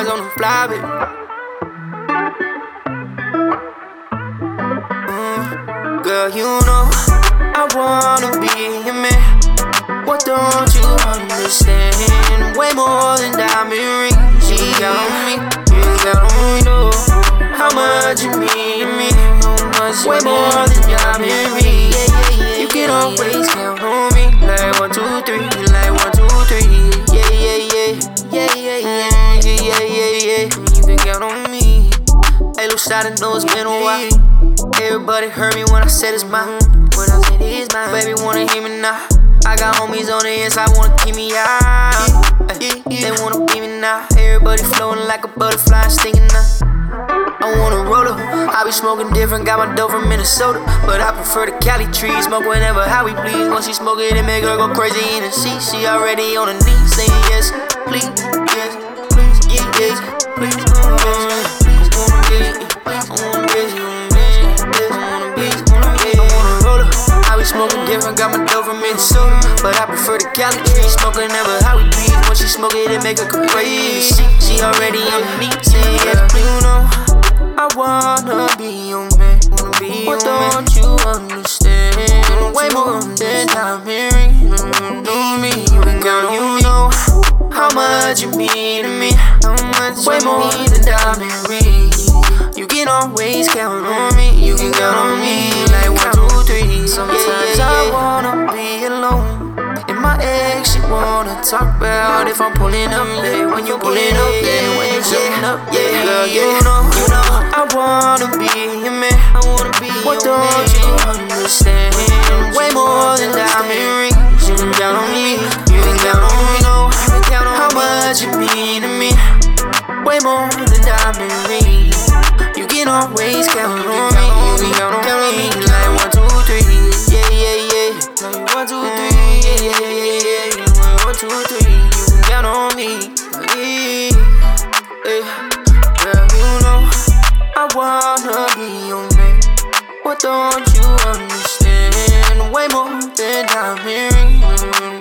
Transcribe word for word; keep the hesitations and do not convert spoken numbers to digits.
cars on the fly, baby. Mm, girl, you know I wanna be your man. What don't you understand? Way more than diamond rings. She got on me, you got on me, know how much you mean to me. Way more than diamond rings. You can always count on me. Like one, two, three. Like one, two, three. Yeah, yeah, yeah. Yeah, yeah, yeah. Yeah, yeah, yeah, yeah. You can count on me. Hey, little shot, I know it's been a while. Everybody heard me when I said it's mine. When I said it's mine. Baby, wanna hear me now. I got homies on the inside, wanna keep me out. Ay, they wanna be me now. Everybody floating like a butterfly, stinging now. I wanna roll up, I be smoking different, got my dough from Minnesota. But I prefer the Cali tree, smoke whenever, how we please. Once she smoke it, it make her go crazy in the seat. She already on her knees, saying yes, please, yes, please, yeah, yes, please, please, I wanna be, I wanna be, I wanna be, I wanna roll up. I be smoking different, got my dough from Minnesota. But I prefer the Cali tree, smoke whenever, how we please. Once she smoke it, it make her go crazy. She already on her knees, saying yes, please, you know. I wanna be your man. Wanna be what your don't man. You understand? Way more than diamond rings. You know me, you can count on you know how much you mean to me. How much way more than diamond rings. You can always count on me. You can count on me. Like one, two, three. Sometimes yeah, yeah, yeah. I wanna be alone. And my ex, she wanna talk about if I'm pulling up, yeah. When you pulling up, yeah. When you shutting up, yeah. Girl, you know, you know. I wanna be your man. I wanna be what your don't man. You understand? Way more than diamond rings. You can count on me. You can count on me. Know how much you mean to me. Way more than diamond rings. You can always count on me. You can count on me. Like one, two, three. Yeah, yeah, yeah. Like one, two, three. Yeah, yeah, yeah, yeah. Like one, two, three. You can count on me. Yeah, yeah. Girl, you know I wanna be your man. What don't you understand? Way more than diamond rings.